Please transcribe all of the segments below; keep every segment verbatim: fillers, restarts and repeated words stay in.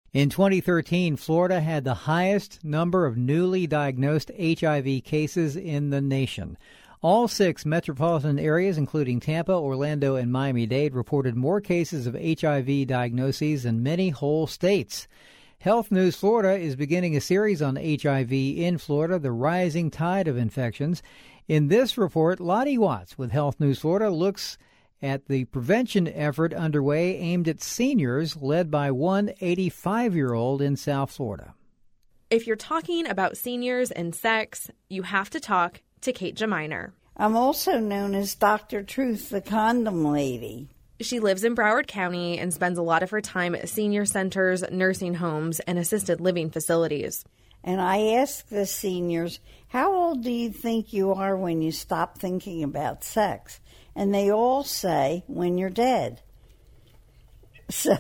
In twenty thirteen, Florida had the highest number of newly diagnosed H I V cases in the nation. All six metropolitan areas, including Tampa, Orlando, and Miami-Dade, reported more cases of H I V diagnoses than many whole states. Health News Florida is beginning a series on H I V in Florida, the rising tide of infections. In this report, Lottie Watts with Health News Florida looks at the prevention effort underway aimed at seniors, led by one eighty-five-year-old in South Florida. If you're talking about seniors and sex, you have to talk to Kate Geminer. I'm also known as Doctor Truth, the condom lady. She lives in Broward County and spends a lot of her time at senior centers, nursing homes, and assisted living facilities. And I ask the seniors, how old do you think you are when you stop thinking about sex? And they all say, when you're dead. So,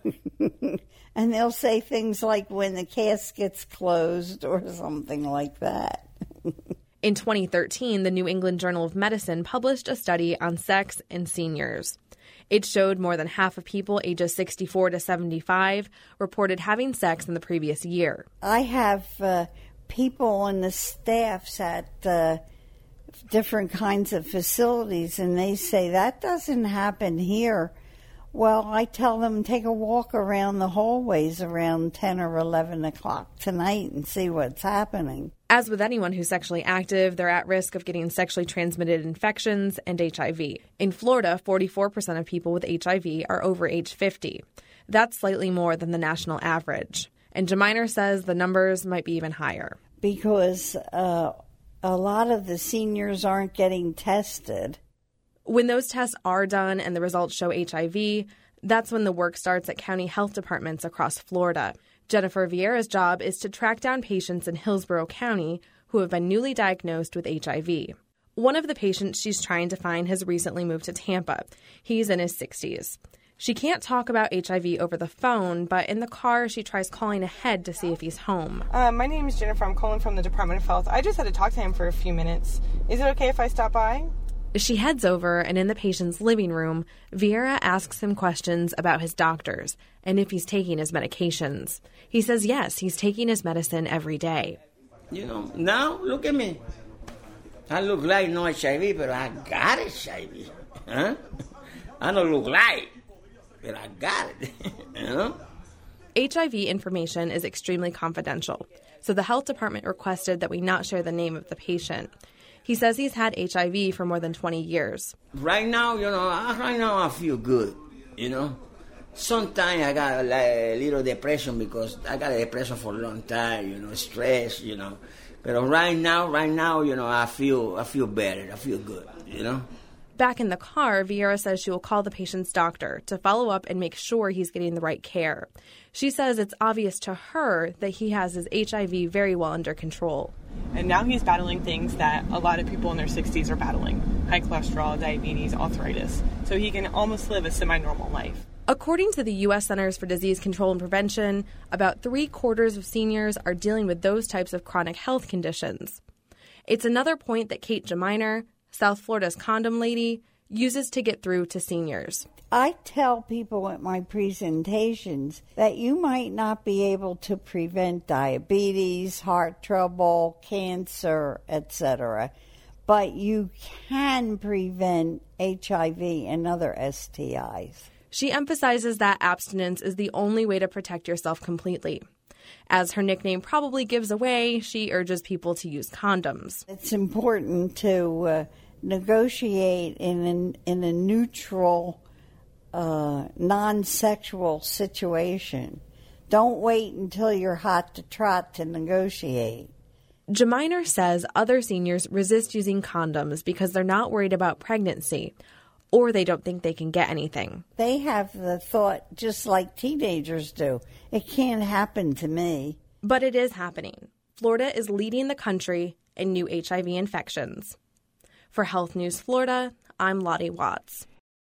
and they'll say things like when the casket's closed or something like that. In twenty thirteen, the New England Journal of Medicine published a study on sex in seniors. It showed more than half of people ages sixty-four to seventy-five reported having sex in the previous year. I have uh, people on the staffs at uh, different kinds of facilities, and they say, that doesn't happen here. Well, I tell them, take a walk around the hallways around ten or eleven o'clock tonight and see what's happening. As with anyone who's sexually active, they're at risk of getting sexually transmitted infections and H I V. In Florida, forty-four percent of people with H I V are over age fifty. That's slightly more than the national average. And Geminer says the numbers might be even higher. Because uh, a lot of the seniors aren't getting tested. When those tests are done and the results show H I V, that's when the work starts at county health departments across Florida. Jennifer Vieira's job is to track down patients in Hillsborough County who have been newly diagnosed with H I V. One of the patients she's trying to find has recently moved to Tampa. He's in his sixties. She can't talk about H I V over the phone, but in the car she tries calling ahead to see if he's home. Uh, my name is Jennifer. I'm calling from the Department of Health. I just had to talk to him for a few minutes. Is it okay if I stop by? She heads over, and in the patient's living room, Vieira asks him questions about his doctors and if he's taking his medications. He says yes, he's taking his medicine every day. You know, now look at me. I look like no H I V, but I got H I V. Huh? I don't look like, but I got it. You know? H I V information is extremely confidential, so the health department requested that we not share the name of the patient. He says he's had H I V for more than twenty years. Right now, you know, right now I feel good, you know. Sometimes I got a, a little depression because I got a depression for a long time, you know, stress, you know. But right now, right now, you know, I feel I feel better. I feel good, you know. Back in the car, Vieira says she will call the patient's doctor to follow up and make sure he's getting the right care. She says it's obvious to her that he has his H I V very well under control. And now he's battling things that a lot of people in their sixties are battling. High cholesterol, diabetes, arthritis. So he can almost live a semi-normal life. According to the U S Centers for Disease Control and Prevention, about three-quarters of seniors are dealing with those types of chronic health conditions. It's another point that Kate Geminer, South Florida's condom lady, uses to get through to seniors. I tell people at my presentations that you might not be able to prevent diabetes, heart trouble, cancer, et cetera, but you can prevent H I V and other S T Is. She emphasizes that abstinence is the only way to protect yourself completely. As her nickname probably gives away, she urges people to use condoms. It's important to uh, negotiate in an, in a neutral, uh, non-sexual situation. Don't wait until you're hot to trot to negotiate. Geminer says other seniors resist using condoms because they're not worried about pregnancy, or they don't think they can get anything. They have the thought, just like teenagers do, it can't happen to me. But it is happening. Florida is leading the country in new H I V infections. For Health News Florida, I'm Lottie Watts.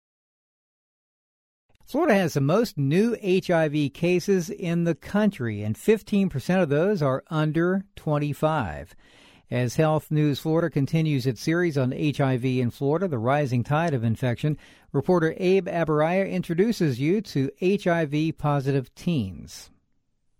Florida has the most new H I V cases in the country, and fifteen percent of those are under twenty-five. As Health News Florida continues its series on H I V in Florida, the rising tide of infection, reporter Abe Abaraya introduces you to H I V-positive teens.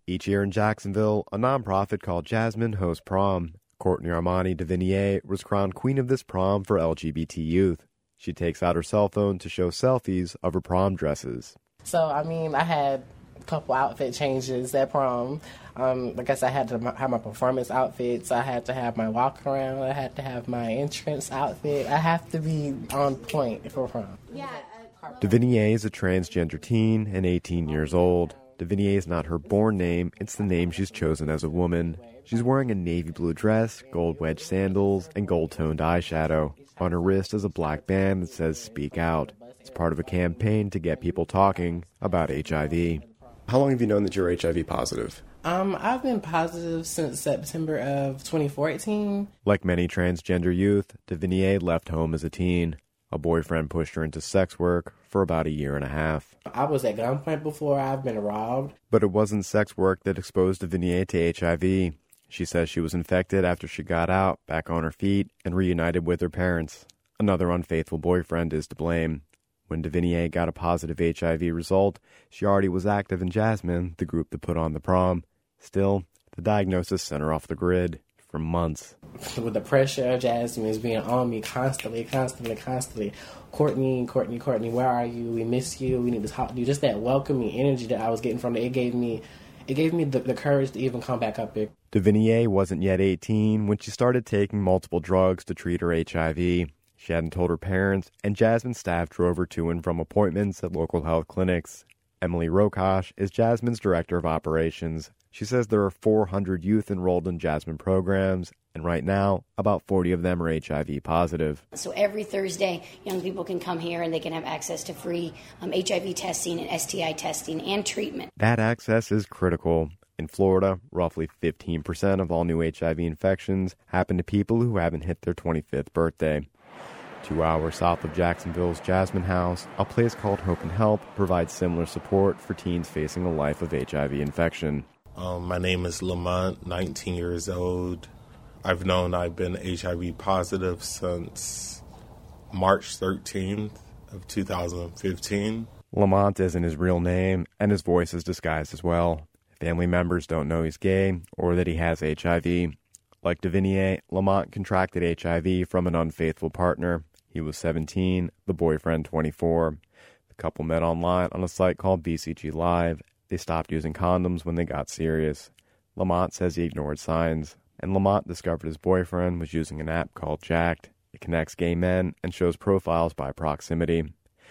Each year in Jacksonville, a nonprofit called Jasmine hosts prom. Courtney Armani Devinier was crowned queen of this prom for L G B T youth. She takes out her cell phone to show selfies of her prom dresses. So, I mean, I had a couple outfit changes at prom. Um, I guess I had to have my performance outfits. I had to have my walk around. I had to have my entrance outfit. I have to be on point for prom. Yeah. Devinier is a transgender teen and eighteen years old. Devinier is not her born name, it's the name she's chosen as a woman. She's wearing a navy blue dress, gold wedge sandals, and gold-toned eyeshadow. On her wrist is a black band that says Speak Out. It's part of a campaign to get people talking about H I V. How long have you known that you're H I V positive? Um, I've been positive since September of twenty fourteen. Like many transgender youth, Devinier left home as a teen. A boyfriend pushed her into sex work for about a year and a half. I was at gunpoint before. I've been robbed. But it wasn't sex work that exposed Devinier to H I V. She says she was infected after she got out, back on her feet, and reunited with her parents. Another unfaithful boyfriend is to blame. When Devinier got a positive H I V result, she already was active in Jasmine, the group that put on the prom. Still, the diagnosis sent her off the grid for months. With the pressure of Jasmine is being on me constantly, constantly, constantly. Courtney, Courtney, Courtney, where are you? We miss you. We need to talk to you. Just that welcoming energy that I was getting from it, it gave me, it gave me the, the courage to even come back up here. Devinier wasn't yet eighteen when she started taking multiple drugs to treat her H I V. She hadn't told her parents, and Jasmine staff drove her to and from appointments at local health clinics. Emily Rokosh is Jasmine's director of operations. She says there are four hundred youth enrolled in Jasmine programs, and right now, about forty of them are H I V positive. So every Thursday, young people can come here and they can have access to free um, H I V testing and S T I testing and treatment. That access is critical. In Florida, roughly fifteen percent of all new H I V infections happen to people who haven't hit their twenty-fifth birthday. Two hours south of Jacksonville's Jasmine House, a place called Hope and Help provides similar support for teens facing a life of H I V infection. Um, my name is Lamont, nineteen years old. I've known I've been H I V positive since March thirteenth of two thousand fifteen. Lamont isn't his real name, and his voice is disguised as well. Family members don't know he's gay or that he has H I V. Like Devinier, Lamont contracted H I V from an unfaithful partner. He was seventeen, the boyfriend twenty-four. The couple met online on a site called B C G Live. They stopped using condoms when they got serious. Lamont says he ignored signs, and Lamont discovered his boyfriend was using an app called Jacked. It connects gay men and shows profiles by proximity.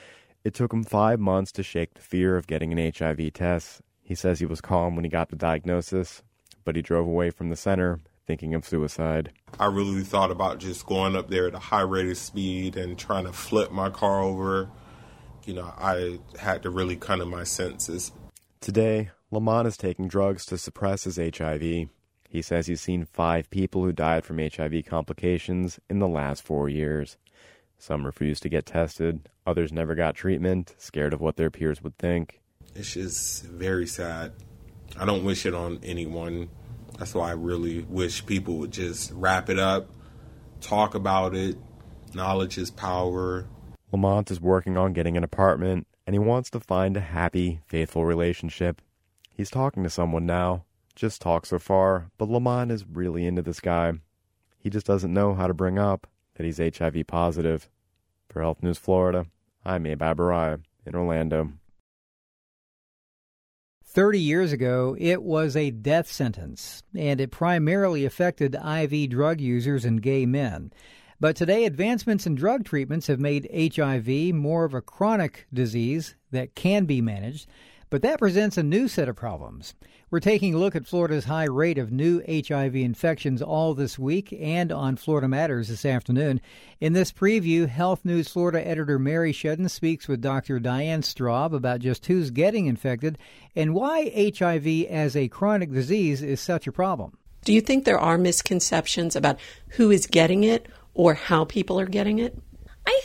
It took him five months to shake the fear of getting an H I V test. He says he was calm when he got the diagnosis, but he drove away from the center thinking of suicide. I really thought about just going up there at a high rate of speed and trying to flip my car over. You know, I had to really come to my senses. Today, Lamont is taking drugs to suppress his H I V. He says he's seen five people who died from H I V complications in the last four years. Some refused to get tested, others never got treatment, scared of what their peers would think. It's just very sad. I don't wish it on anyone. That's why I really wish people would just wrap it up, talk about it. Knowledge is power. Lamont is working on getting an apartment, and he wants to find a happy, faithful relationship. He's talking to someone now. Just talk so far, but Lamont is really into this guy. He just doesn't know how to bring up that he's H I V positive. For Health News Florida, I'm Abe Abarai in Orlando. Thirty years ago, it was a death sentence, and it primarily affected I V drug users and gay men. But today, advancements in drug treatments have made H I V more of a chronic disease that can be managed, but that presents a new set of problems. We're taking a look at Florida's high rate of new H I V infections all this week and on Florida Matters this afternoon. In this preview, Health News Florida editor Mary Shedden speaks with Doctor Diane Straub about just who's getting infected and why H I V as a chronic disease is such a problem. Do you think there are misconceptions about who is getting it or how people are getting it? I think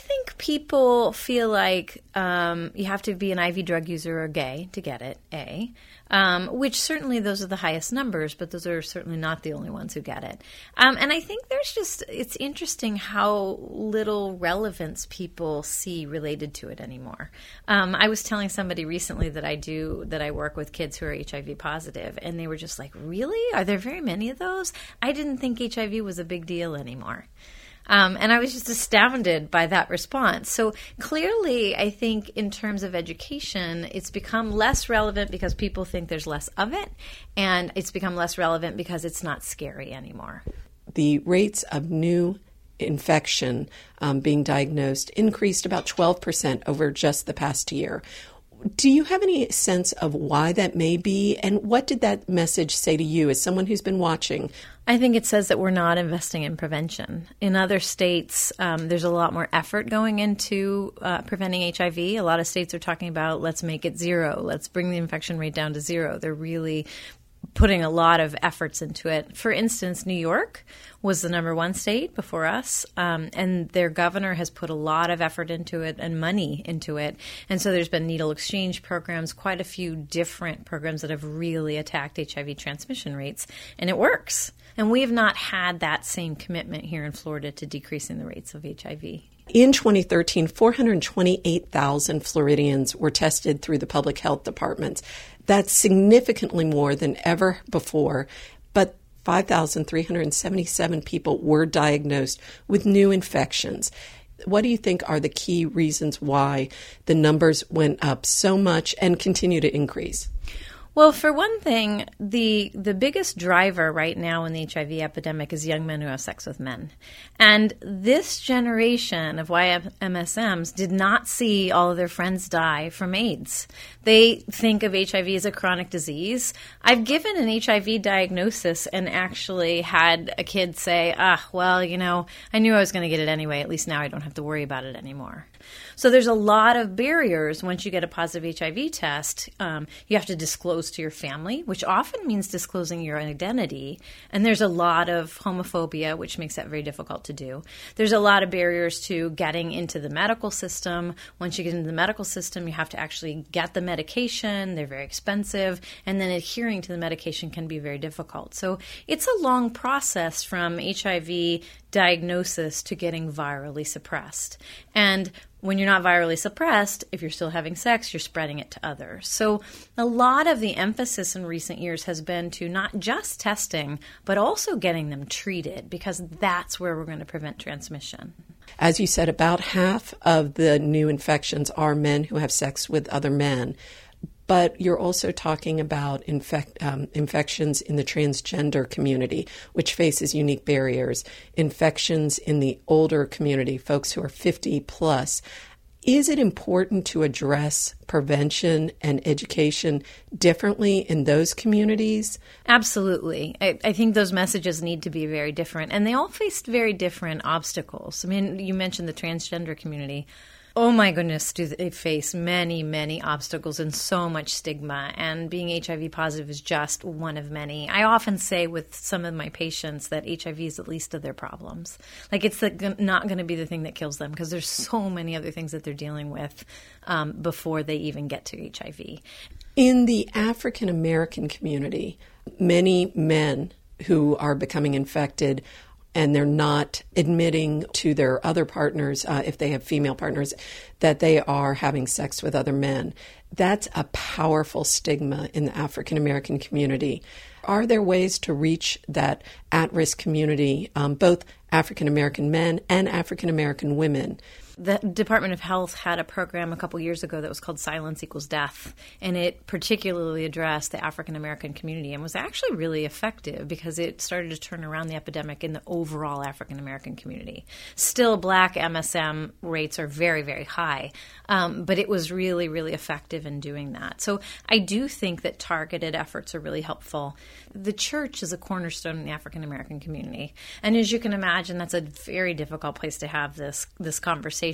people feel like um, you have to be an I V drug user or gay to get it, A, um, which certainly those are the highest numbers, but those are certainly not the only ones who get it. Um, and I think there's just, it's interesting how little relevance people see related to it anymore. Um, I was telling somebody recently that I do, that I work with kids who are H I V positive, and they were just like, really? Are there very many of those? I didn't think H I V was a big deal anymore. Um, and I was just astounded by that response. So clearly, I think in terms of education, it's become less relevant because people think there's less of it, and it's become less relevant because it's not scary anymore. The rates of new infection um, being diagnosed increased about twelve percent over just the past year. Do you have any sense of why that may be, and what did that message say to you as someone who's been watching? I think it says that we're not investing in prevention. In other states, um, there's a lot more effort going into uh, preventing H I V. A lot of states are talking about let's make it zero, let's bring the infection rate down to zero. They're really putting a lot of efforts into it. For instance, New York was the number one state before us, um, and their governor has put a lot of effort into it and money into it. And so there's been needle exchange programs, quite a few different programs that have really attacked H I V transmission rates, and it works. And we have not had that same commitment here in Florida to decreasing the rates of H I V. In twenty thirteen, four hundred twenty-eight thousand Floridians were tested through the public health departments. That's significantly more than ever before, but five thousand three hundred seventy-seven people were diagnosed with new infections. What do you think are the key reasons why the numbers went up so much and continue to increase? Well, for one thing, the the biggest driver right now in the H I V epidemic is young men who have sex with men. And this generation of Y M S Ms did not see all of their friends die from AIDS. They think of H I V as a chronic disease. I've given an H I V diagnosis and actually had a kid say, ah, well, you know, I knew I was going to get it anyway. At least now I don't have to worry about it anymore. So there's a lot of barriers once you get a positive H I V test. Um, you have to disclose to your family, which often means disclosing your identity. And there's a lot of homophobia, which makes that very difficult to do. There's a lot of barriers to getting into the medical system. Once you get into the medical system, you have to actually get the medication. They're very expensive. And then adhering to the medication can be very difficult. So it's a long process from H I V diagnosis to getting virally suppressed. And when you're not virally suppressed, if you're still having sex, you're spreading it to others. So a lot of the emphasis in recent years has been to not just testing, but also getting them treated, because that's where we're going to prevent transmission. As you said, about half of the new infections are men who have sex with other men. But you're also talking about infect, um, infections in the transgender community, which faces unique barriers, infections in the older community, folks who are fifty plus. Is it important to address prevention and education differently in those communities? Absolutely. I, I think those messages need to be very different, and they all face very different obstacles. I mean, you mentioned the transgender community. Oh my goodness, do they face many, many obstacles and so much stigma, and being H I V positive is just one of many. I often say with some of my patients that H I V is the least of their problems. Like, it's the, not going to be the thing that kills them, because there's so many other things that they're dealing with um, before they even get to H I V. In the African American community, many men who are becoming infected and they're not admitting to their other partners, uh, if they have female partners, that they are having sex with other men. That's a powerful stigma in the African American community. Are there ways to reach that at-risk community, um, both African American men and African American women? The Department of Health had a program a couple years ago that was called Silence Equals Death, and it particularly addressed the African American community and was actually really effective because it started to turn around the epidemic in the overall African American community. Still, Black M S M rates are very, very high, um, but it was really, really effective in doing that. So I do think that targeted efforts are really helpful. The church is a cornerstone in the African American community, and as you can imagine, that's a very difficult place to have this this conversation.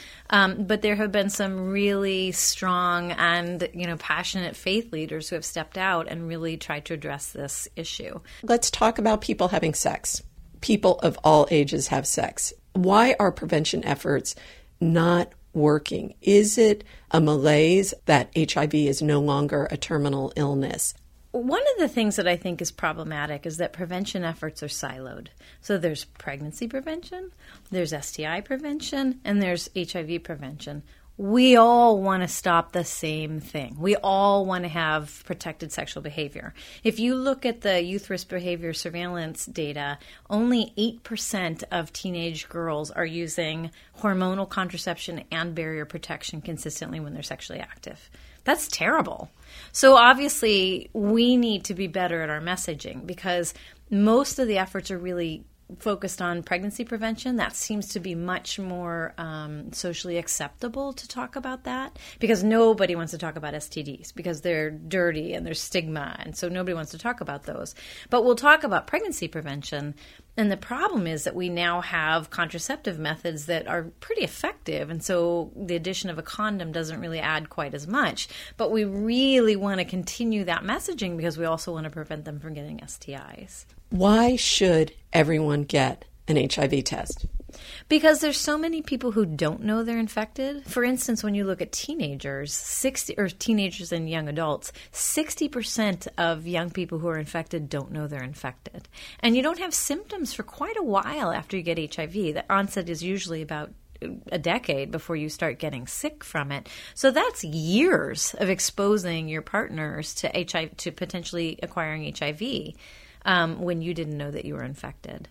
Um, but there have been some really strong and, you know, passionate faith leaders who have stepped out and really tried to address this issue. Let's talk about people having sex. People of all ages have sex. Why are prevention efforts not working? Is it a malaise that H I V is no longer a terminal illness? One of the things that I think is problematic is that prevention efforts are siloed. So there's pregnancy prevention, there's S T I prevention, and there's H I V prevention. We all want to stop the same thing. We all want to have protected sexual behavior. If you look at the youth risk behavior surveillance data, only eight percent of teenage girls are using hormonal contraception and barrier protection consistently when they're sexually active. That's terrible. So obviously, we need to be better at our messaging because most of the efforts are really focused on pregnancy prevention. That seems to be much more um, socially acceptable to talk about that because nobody wants to talk about S T Ds because they're dirty and there's stigma, and so nobody wants to talk about those. But we'll talk about pregnancy prevention, and the problem is that we now have contraceptive methods that are pretty effective, and so the addition of a condom doesn't really add quite as much. But we really want to continue that messaging because we also want to prevent them from getting S T Is. Why should everyone get an H I V test? Because there's so many people who don't know they're infected. For instance, when you look at teenagers, sixty or teenagers and young adults, sixty percent of young people who are infected don't know they're infected. And you don't have symptoms for quite a while after you get H I V. The onset is usually about a decade before you start getting sick from it. So that's years of exposing your partners to H I V, to potentially acquiring H I V. Um, when you didn't know that you were infected.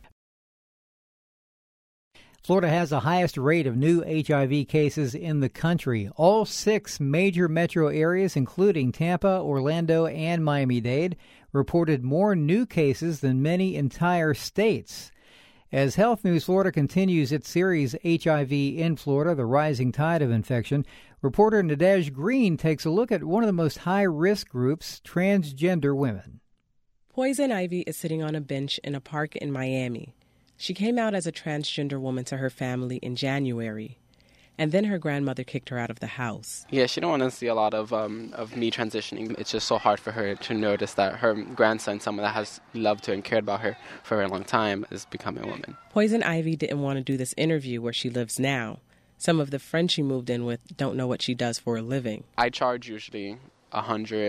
Florida has the highest rate of new H I V cases in the country. All six major metro areas, including Tampa, Orlando, and Miami-Dade, reported more new cases than many entire states. As Health News Florida continues its series H I V in Florida, the rising tide of infection, reporter Nadege Green takes a look at one of the most high-risk groups, transgender women. Poison Ivy is sitting on a bench in a park in Miami. She came out as a transgender woman to her family in January, and then her grandmother kicked her out of the house. Yeah, she don't want to see a lot of um, of me transitioning. It's just so hard for her to notice that her grandson, someone that has loved her and cared about her for a long time, is becoming a woman. Poison Ivy didn't want to do this interview where she lives now. Some of the friends she moved in with don't know what she does for a living. I charge usually one hundred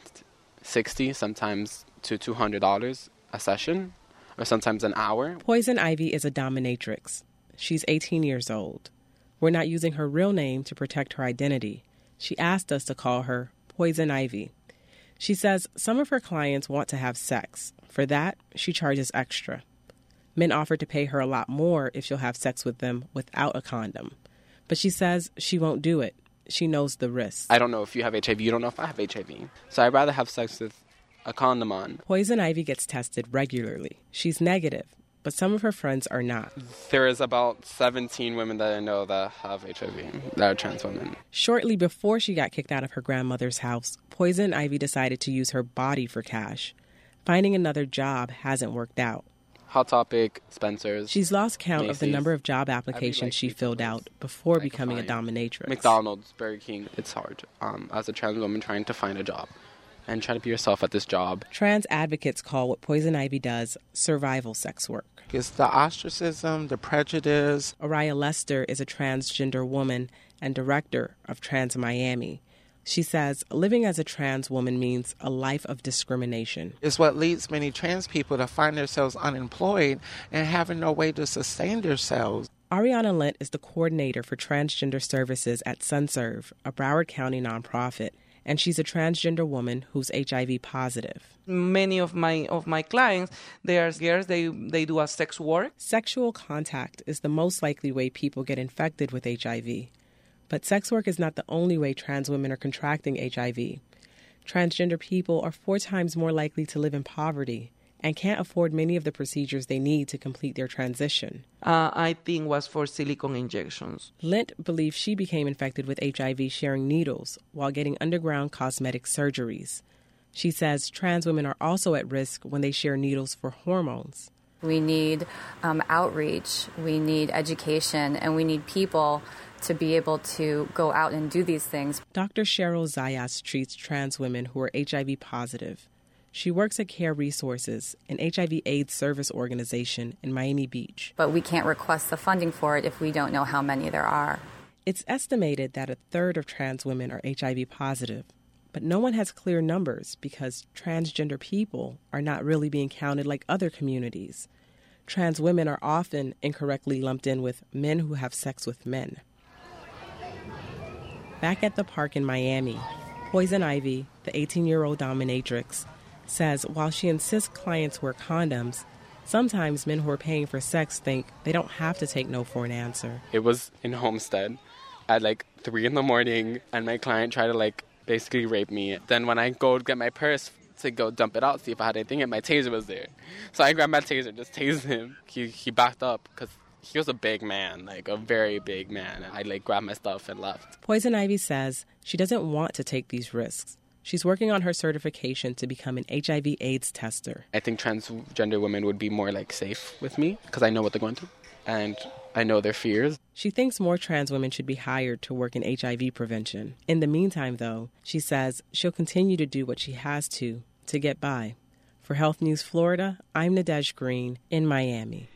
sixty dollars, sometimes to two hundred dollars a session, or sometimes an hour. Poison Ivy is a dominatrix. She's eighteen years old. We're not using her real name to protect her identity. She asked us to call her Poison Ivy. She says some of her clients want to have sex. For that, she charges extra. Men offer to pay her a lot more if she'll have sex with them without a condom. But she says she won't do it. She knows the risks. I don't know if you have H I V. You don't know if I have H I V. So I'd rather have sex with a condom on. Poison Ivy gets tested regularly. She's negative, but some of her friends are not. There is about seventeen women that I know that have H I V, that are trans women. Shortly before she got kicked out of her grandmother's house, Poison Ivy decided to use her body for cash. Finding another job hasn't worked out. Hot Topic, Spencer's. She's lost count Macy's. of the number of job applications like she filled out before becoming a dominatrix. McDonald's, Burger King. It's hard um, as a trans woman trying to find a job and try to be yourself at this job. Trans advocates call what Poison Ivy does survival sex work. It's the ostracism, the prejudice. Araya Lester is a transgender woman and director of Trans Miami. She says living as a trans woman means a life of discrimination. It's what leads many trans people to find themselves unemployed and having no way to sustain themselves. Ariana Lent is the coordinator for transgender services at SunServe, a Broward County nonprofit, and she's a transgender woman who's H I V positive. Many of my of my clients, they are girls, they, they do a sex work. Sexual contact is the most likely way people get infected with H I V. But sex work is not the only way trans women are contracting H I V. Transgender people are four times more likely to live in poverty and can't afford many of the procedures they need to complete their transition. Uh, I think was for silicone injections. Lint believes she became infected with H I V sharing needles while getting underground cosmetic surgeries. She says trans women are also at risk when they share needles for hormones. We need um, outreach, we need education, and we need people to be able to go out and do these things. Doctor Cheryl Zayas treats trans women who are H I V positive. She works at Care Resources, an H I V AIDS service organization in Miami Beach. But we can't request the funding for it if we don't know how many there are. It's estimated that a third of trans women are H I V positive, but no one has clear numbers because transgender people are not really being counted like other communities. Trans women are often incorrectly lumped in with men who have sex with men. Back at the park in Miami, Poison Ivy, the eighteen-year-old dominatrix, says while she insists clients wear condoms, sometimes men who are paying for sex think they don't have to take no for an answer. It was in Homestead at like three in the morning, and my client tried to like basically rape me. Then when I go get my purse to go dump it out, see if I had anything, and my taser was there. So I grabbed my taser, just tased him. He he backed up because he was a big man, like a very big man. And I like grabbed my stuff and left. Poison Ivy says she doesn't want to take these risks. She's working on her certification to become an H I V AIDS tester. I think transgender women would be more like safe with me because I know what they're going through and I know their fears. She thinks more trans women should be hired to work in H I V prevention. In the meantime, though, she says she'll continue to do what she has to to get by. For Health News Florida, I'm Nadej Green in Miami.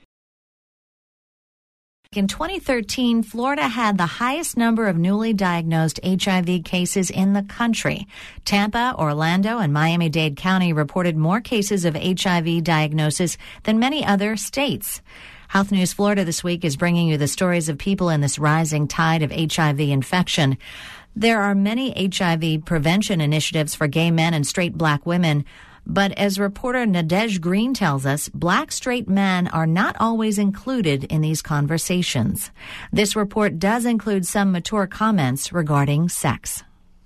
In twenty thirteen, Florida had the highest number of newly diagnosed H I V cases in the country. Tampa, Orlando, and Miami-Dade County reported more cases of H I V diagnosis than many other states. Health News Florida this week is bringing you the stories of people in this rising tide of H I V infection. There are many H I V prevention initiatives for gay men and straight black women. But as reporter Nadej Green tells us, black straight men are not always included in these conversations. This report does include some mature comments regarding sex.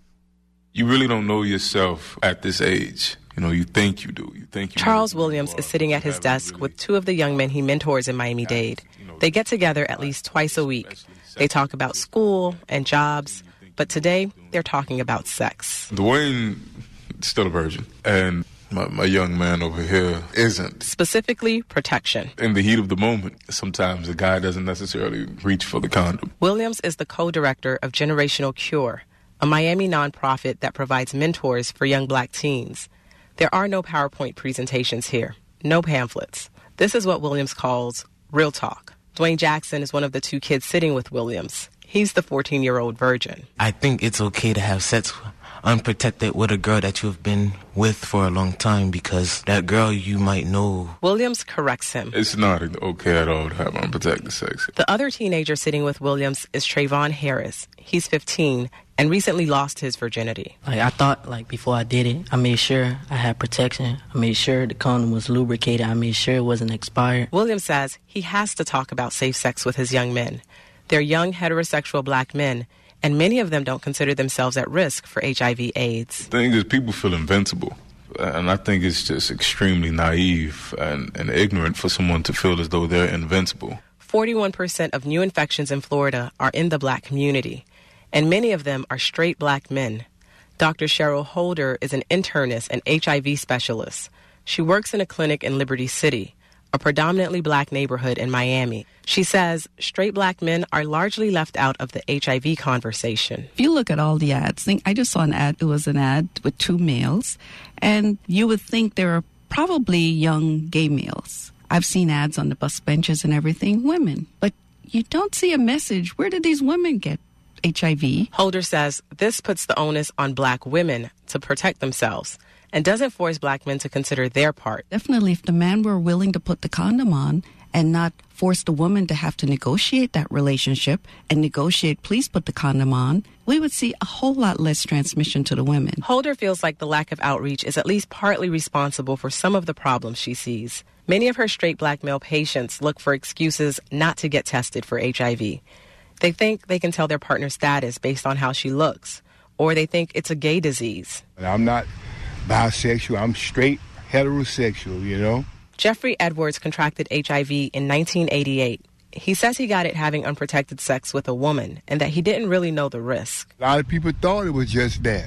You really don't know yourself at this age. You know, you think you do. You think you Charles Williams is sitting at his desk with two of the young men he mentors in Miami-Dade. They get together at least twice a week. They talk about school and jobs, but today they're talking about sex. Dwayne is still a virgin, and My, my young man over here isn't. Specifically, protection. In the heat of the moment, sometimes the guy doesn't necessarily reach for the condom. Williams is the co-director of Generational Cure, a Miami nonprofit that provides mentors for young black teens. There are no PowerPoint presentations here, no pamphlets. This is what Williams calls real talk. Dwayne Jackson is one of the two kids sitting with Williams. He's the fourteen-year-old virgin. I think it's okay to have sex unprotected with a girl that you've been with for a long time because that girl you might know. Williams corrects him. It's not okay at all to have unprotected sex. The other teenager sitting with Williams is Trayvon Harris. He's fifteen and recently lost his virginity. Like I thought, like before I did it, I made sure I had protection. I made sure the condom was lubricated. I made sure it wasn't expired. Williams says he has to talk about safe sex with his young men. They're young heterosexual black men, and many of them don't consider themselves at risk for H I V AIDS. The thing is, people feel invincible. And I think it's just extremely naive and, and ignorant for someone to feel as though they're invincible. forty-one percent of new infections in Florida are in the black community, and many of them are straight black men. Doctor Cheryl Holder is an internist and H I V specialist. She works in a clinic in Liberty City, a predominantly black neighborhood in Miami. She says straight black men are largely left out of the H I V conversation. If you look at all the ads, think, I just saw an ad, it was an ad with two males, and you would think they were probably young gay males. I've seen ads on the bus benches and everything, women. But you don't see a message. Where did these women get H I V? Holder says this puts the onus on black women to protect themselves and doesn't force black men to consider their part. Definitely, if the man were willing to put the condom on and not force the woman to have to negotiate that relationship and negotiate, please put the condom on, we would see a whole lot less transmission to the women. Holder feels like the lack of outreach is at least partly responsible for some of the problems she sees. Many of her straight black male patients look for excuses not to get tested for H I V. They think they can tell their partner's status based on how she looks, or they think it's a gay disease. I'm not bisexual, I'm straight heterosexual, you know? Jeffrey Edwards contracted H I V in nineteen eighty-eight. He says he got it having unprotected sex with a woman and that he didn't really know the risk. A lot of people thought it was just that.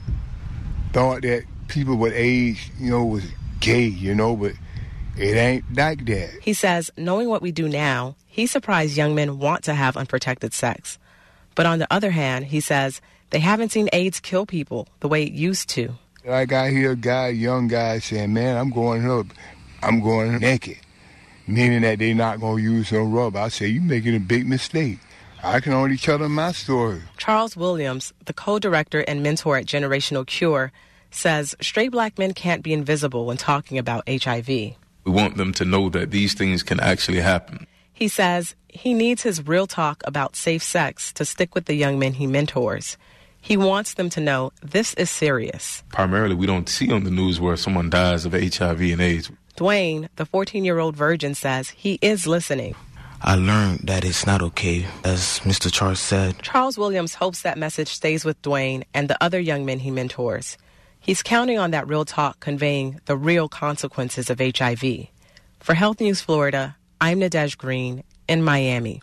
Thought that people with AIDS, you know, was gay, you know, but it ain't like that. He says, knowing what we do now, he's surprised young men want to have unprotected sex. But on the other hand, he says they haven't seen AIDS kill people the way it used to. Like I hear a guy, young guy saying, man, I'm going up, I'm going naked. Meaning that they're not going to use no rubber. I say, you're making a big mistake. I can only tell them my story. Charles Williams, the co-director and mentor at Generational Cure, says straight black men can't be invisible when talking about H I V. We want them to know that these things can actually happen. He says he needs his real talk about safe sex to stick with the young men he mentors. He wants them to know this is serious. Primarily, we don't see on the news where someone dies of H I V and AIDS. Dwayne, the fourteen-year-old virgin, says he is listening. I learned that it's not okay, as Mister Charles said. Charles Williams hopes that message stays with Dwayne and the other young men he mentors. He's counting on that real talk conveying the real consequences of H I V. For Health News Florida, I'm Nadege Green in Miami.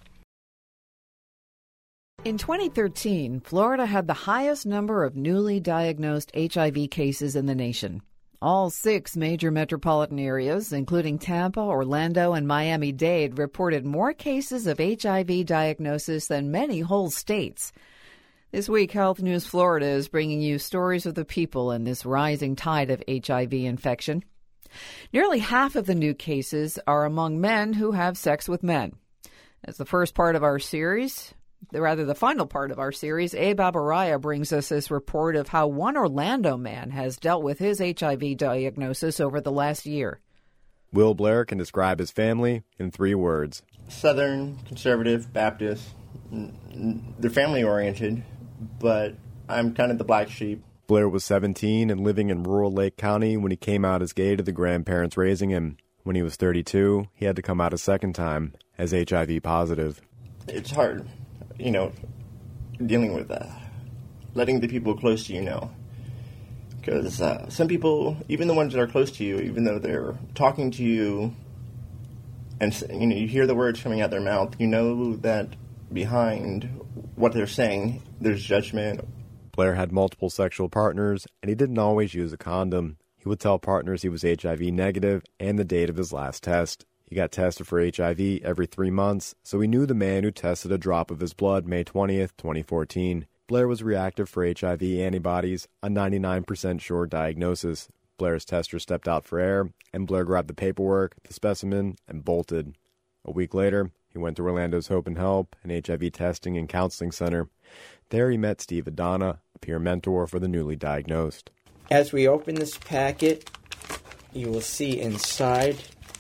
In twenty thirteen, Florida had the highest number of newly diagnosed H I V cases in the nation. All six major metropolitan areas, including Tampa, Orlando, and Miami-Dade, reported more cases of H I V diagnosis than many whole states. This week, Health News Florida is bringing you stories of the people in this rising tide of H I V infection. Nearly half of the new cases are among men who have sex with men. As the first part of our series, rather the final part of our series, Abe Abaraya brings us this report of how one Orlando man has dealt with his H I V diagnosis over the last year. Will Blair can describe his family in three words. Southern, conservative, Baptist. They're family-oriented, but I'm kind of the black sheep. Blair was seventeen and living in rural Lake County when he came out as gay to the grandparents raising him. When he was thirty-two, he had to come out a second time as H I V positive. It's hard, you know, dealing with that, letting the people close to you know. Because uh, some people, even the ones that are close to you, even though they're talking to you and you know you hear the words coming out their mouth, you know that behind what they're saying, there's judgment. Blair had multiple sexual partners, and he didn't always use a condom. He would tell partners he was H I V negative and the date of his last test. He got tested for H I V every three months, so he knew the man who tested a drop of his blood May twentieth, twenty fourteen. Blair was reactive for H I V antibodies, a ninety-nine percent sure diagnosis. Blair's tester stepped out for air, and Blair grabbed the paperwork, the specimen, and bolted. A week later, he went to Orlando's Hope and Help, an H I V testing and counseling center. There he met Steve Adana, a peer mentor for the newly diagnosed. As we open this packet, you will see inside.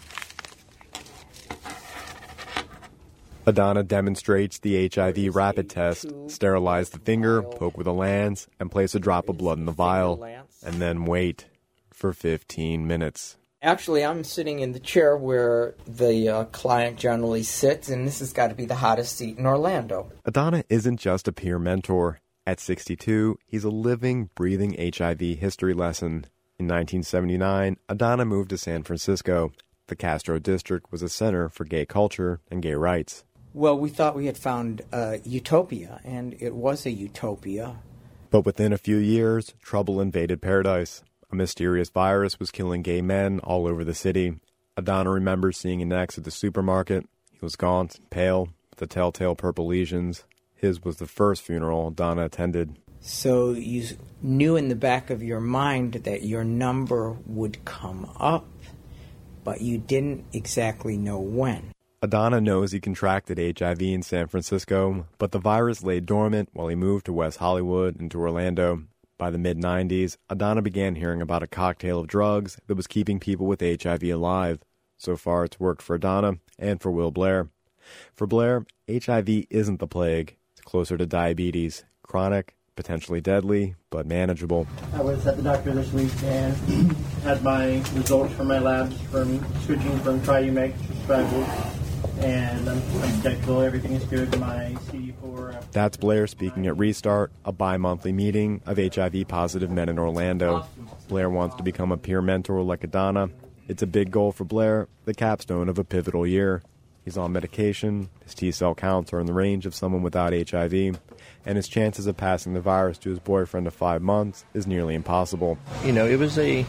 Adana demonstrates the H I V rapid test, sterilize the finger, poke with a lance, and place a drop of blood in the vial, and then wait for fifteen minutes. Actually, I'm sitting in the chair where the uh, client generally sits, and this has got to be the hottest seat in Orlando. Adana isn't just a peer mentor. At sixty-two, he's a living, breathing H I V history lesson. In nineteen seventy-nine, Adana moved to San Francisco. The Castro District was a center for gay culture and gay rights. Well, we thought we had found uh, utopia, and it was a utopia. But within a few years, trouble invaded paradise. A mysterious virus was killing gay men all over the city. Adana remembers seeing an ex at the supermarket. He was gaunt and pale, with the telltale purple lesions. His was the first funeral Adana attended. So you knew in the back of your mind that your number would come up, but you didn't exactly know when. Adana knows he contracted H I V in San Francisco, but the virus lay dormant while he moved to West Hollywood and to Orlando. By the mid nineties, Adana began hearing about a cocktail of drugs that was keeping people with H I V alive. So far, it's worked for Adana and for Will Blair. For Blair, H I V isn't the plague. It's closer to diabetes, chronic, potentially deadly, but manageable. I was at the doctor this week and had my results from my labs from switching from Triumeq to Spradley. And I'm, I'm detectable, everything is good. My C D four. Uh, That's Blair speaking at Restart, a bi-monthly meeting of H I V-positive men in Orlando. Blair wants to become a peer mentor like Adana. It's a big goal for Blair, the capstone of a pivotal year. He's on medication, his T-cell counts are in the range of someone without H I V, and his chances of passing the virus to his boyfriend of five months is nearly impossible. You know, it was a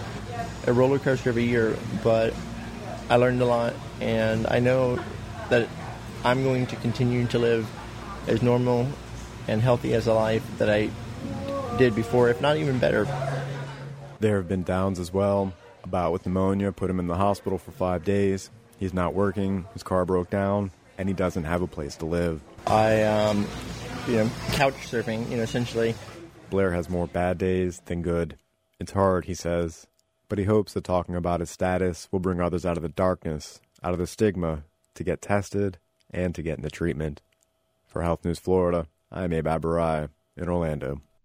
a roller coaster of a year, but I learned a lot, and I know that I'm going to continue to live as normal and healthy as a life that I did before, if not even better. There have been downs as well. A bout with pneumonia put him in the hospital for five days. He's not working, his car broke down, and he doesn't have a place to live. I, um, you know, couch surfing, you know, essentially. Blair has more bad days than good. It's hard, he says, but he hopes that talking about his status will bring others out of the darkness, out of the stigma, to get tested and to get into treatment. For Health News Florida, I'm Abe Abarai in Orlando.